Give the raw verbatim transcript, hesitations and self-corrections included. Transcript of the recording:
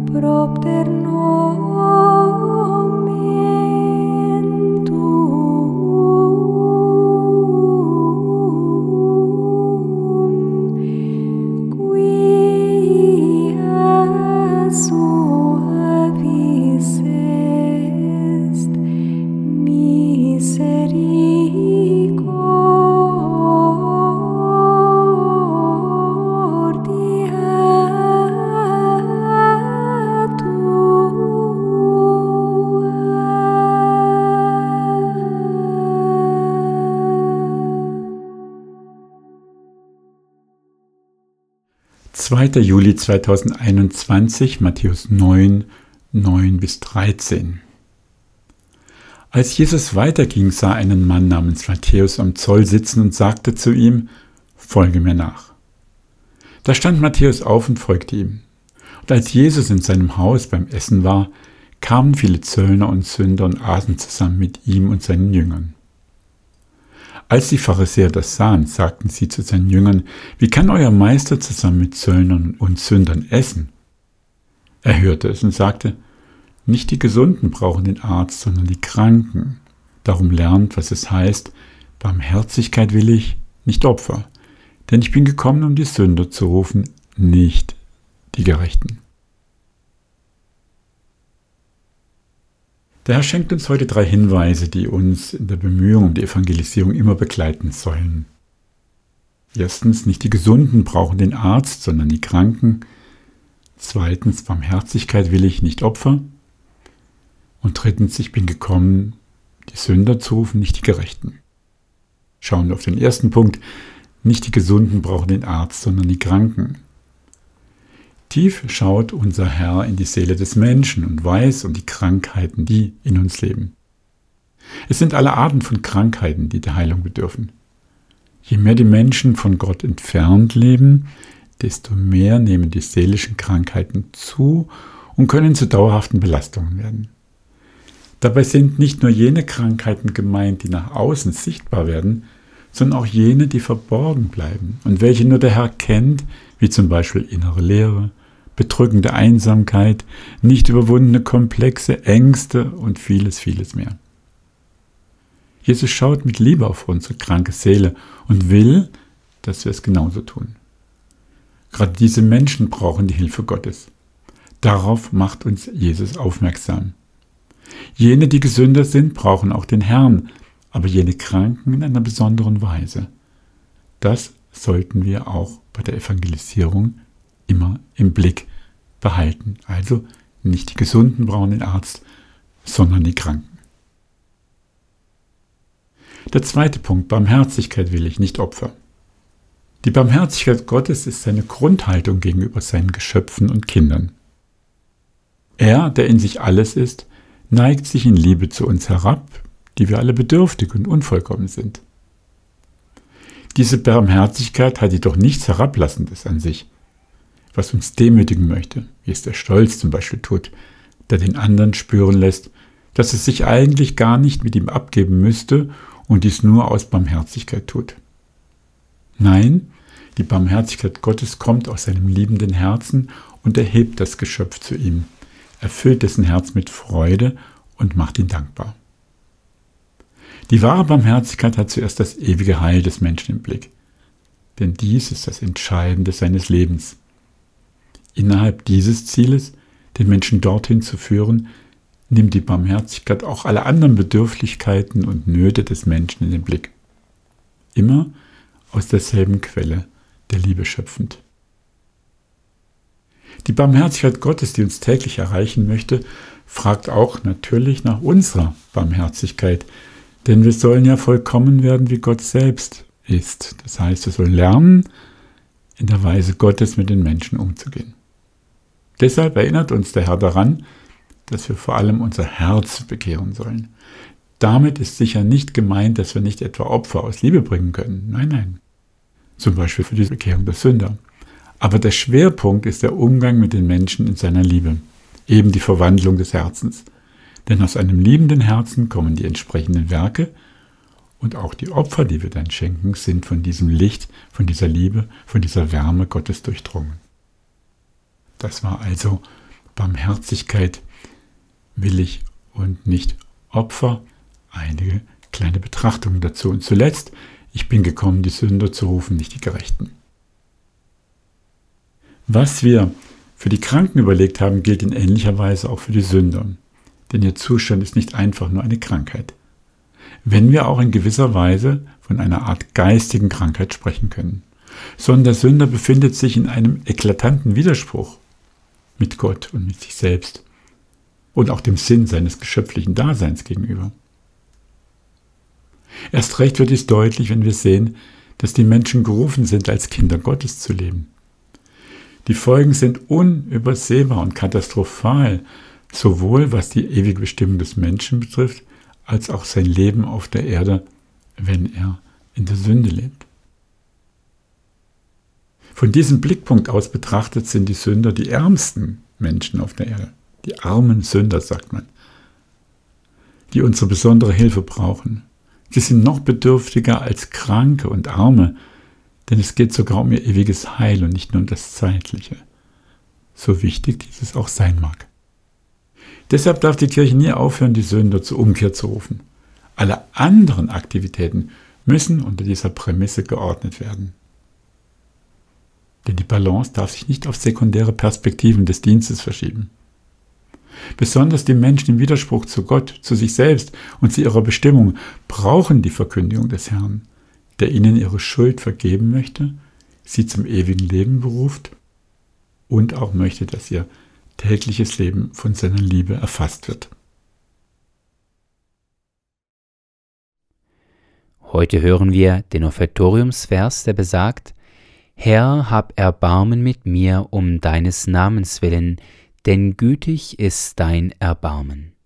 propter nomen tuum, qui a suavis est misericordia zweiter Juli zweitausendeinundzwanzig, Matthäus neun, neun bis dreizehn. Als Jesus weiterging, sah er einen Mann namens Matthäus am Zoll sitzen und sagte zu ihm: Folge mir nach. Da stand Matthäus auf und folgte ihm. Und als Jesus in seinem Haus beim Essen war, kamen viele Zöllner und Sünder und aßen zusammen mit ihm und seinen Jüngern. Als die Pharisäer das sahen, sagten sie zu seinen Jüngern: Wie kann euer Meister zusammen mit Zöllnern und Sündern essen? Er hörte es und sagte: Nicht die Gesunden brauchen den Arzt, sondern die Kranken. Darum lernt, was es heißt: Barmherzigkeit will ich, nicht Opfer. Denn ich bin gekommen, um die Sünder zu rufen, nicht die Gerechten. Der Herr schenkt uns heute drei Hinweise, die uns in der Bemühung um die Evangelisierung immer begleiten sollen. Erstens, nicht die Gesunden brauchen den Arzt, sondern die Kranken. Zweitens, Barmherzigkeit will ich, nicht Opfer. Und drittens, ich bin gekommen, die Sünder zu rufen, nicht die Gerechten. Schauen wir auf den ersten Punkt. Nicht die Gesunden brauchen den Arzt, sondern die Kranken. Tief schaut unser Herr in die Seele des Menschen und weiß um die Krankheiten, die in uns leben. Es sind alle Arten von Krankheiten, die der Heilung bedürfen. Je mehr die Menschen von Gott entfernt leben, desto mehr nehmen die seelischen Krankheiten zu und können zu dauerhaften Belastungen werden. Dabei sind nicht nur jene Krankheiten gemeint, die nach außen sichtbar werden, sondern auch jene, die verborgen bleiben und welche nur der Herr kennt, wie zum Beispiel innere Leere, bedrückende Einsamkeit, nicht überwundene Komplexe, Ängste und vieles, vieles mehr. Jesus schaut mit Liebe auf unsere kranke Seele und will, dass wir es genauso tun. Gerade diese Menschen brauchen die Hilfe Gottes. Darauf macht uns Jesus aufmerksam. Jene, die gesünder sind, brauchen auch den Herrn, aber jene Kranken in einer besonderen Weise. Das sollten wir auch bei der Evangelisierung immer im Blick behalten. Also nicht die Gesunden brauchen den Arzt, sondern die Kranken. Der zweite Punkt, Barmherzigkeit will ich, nicht Opfer. Die Barmherzigkeit Gottes ist seine Grundhaltung gegenüber seinen Geschöpfen und Kindern. Er, der in sich alles ist, neigt sich in Liebe zu uns herab, die wir alle bedürftig und unvollkommen sind. Diese Barmherzigkeit hat jedoch nichts Herablassendes an sich, was uns demütigen möchte, wie es der Stolz zum Beispiel tut, der den anderen spüren lässt, dass es sich eigentlich gar nicht mit ihm abgeben müsste und dies nur aus Barmherzigkeit tut. Nein, die Barmherzigkeit Gottes kommt aus seinem liebenden Herzen und erhebt das Geschöpf zu ihm, erfüllt dessen Herz mit Freude und macht ihn dankbar. Die wahre Barmherzigkeit hat zuerst das ewige Heil des Menschen im Blick, denn dies ist das Entscheidende seines Lebens. Innerhalb dieses Zieles, den Menschen dorthin zu führen, nimmt die Barmherzigkeit auch alle anderen Bedürftigkeiten und Nöte des Menschen in den Blick. Immer aus derselben Quelle, der Liebe schöpfend. Die Barmherzigkeit Gottes, die uns täglich erreichen möchte, fragt auch natürlich nach unserer Barmherzigkeit, denn wir sollen ja vollkommen werden, wie Gott selbst ist. Das heißt, wir sollen lernen, in der Weise Gottes mit den Menschen umzugehen. Deshalb erinnert uns der Herr daran, dass wir vor allem unser Herz bekehren sollen. Damit ist sicher nicht gemeint, dass wir nicht etwa Opfer aus Liebe bringen können. Nein, nein. Zum Beispiel für die Bekehrung der Sünder. Aber der Schwerpunkt ist der Umgang mit den Menschen in seiner Liebe. Eben die Verwandlung des Herzens. Denn aus einem liebenden Herzen kommen die entsprechenden Werke und auch die Opfer, die wir dann schenken, sind von diesem Licht, von dieser Liebe, von dieser Wärme Gottes durchdrungen. Das war also Barmherzigkeit will ich und nicht Opfer. Einige kleine Betrachtungen dazu. Und zuletzt, ich bin gekommen, die Sünder zu rufen, nicht die Gerechten. Was wir für die Kranken überlegt haben, gilt in ähnlicher Weise auch für die Sünder. Denn ihr Zustand ist nicht einfach nur eine Krankheit. Wenn wir auch in gewisser Weise von einer Art geistigen Krankheit sprechen können. Sondern der Sünder befindet sich in einem eklatanten Widerspruch mit Gott und mit sich selbst und auch dem Sinn seines geschöpflichen Daseins gegenüber. Erst recht wird dies deutlich, wenn wir sehen, dass die Menschen gerufen sind, als Kinder Gottes zu leben. Die Folgen sind unübersehbar und katastrophal, sowohl was die ewige Bestimmung des Menschen betrifft, als auch sein Leben auf der Erde, wenn er in der Sünde lebt. Von diesem Blickpunkt aus betrachtet sind die Sünder die ärmsten Menschen auf der Erde. Die armen Sünder, sagt man, die unsere besondere Hilfe brauchen. Sie sind noch bedürftiger als Kranke und Arme, denn es geht sogar um ihr ewiges Heil und nicht nur um das Zeitliche. So wichtig dieses auch sein mag. Deshalb darf die Kirche nie aufhören, die Sünder zur Umkehr zu rufen. Alle anderen Aktivitäten müssen unter dieser Prämisse geordnet werden. Denn die Balance darf sich nicht auf sekundäre Perspektiven des Dienstes verschieben. Besonders die Menschen im Widerspruch zu Gott, zu sich selbst und zu ihrer Bestimmung brauchen die Verkündigung des Herrn, der ihnen ihre Schuld vergeben möchte, sie zum ewigen Leben beruft und auch möchte, dass ihr tägliches Leben von seiner Liebe erfasst wird. Heute hören wir den Offertoriumsvers, der besagt: Herr, hab Erbarmen mit mir um deines Namens willen, denn gütig ist dein Erbarmen.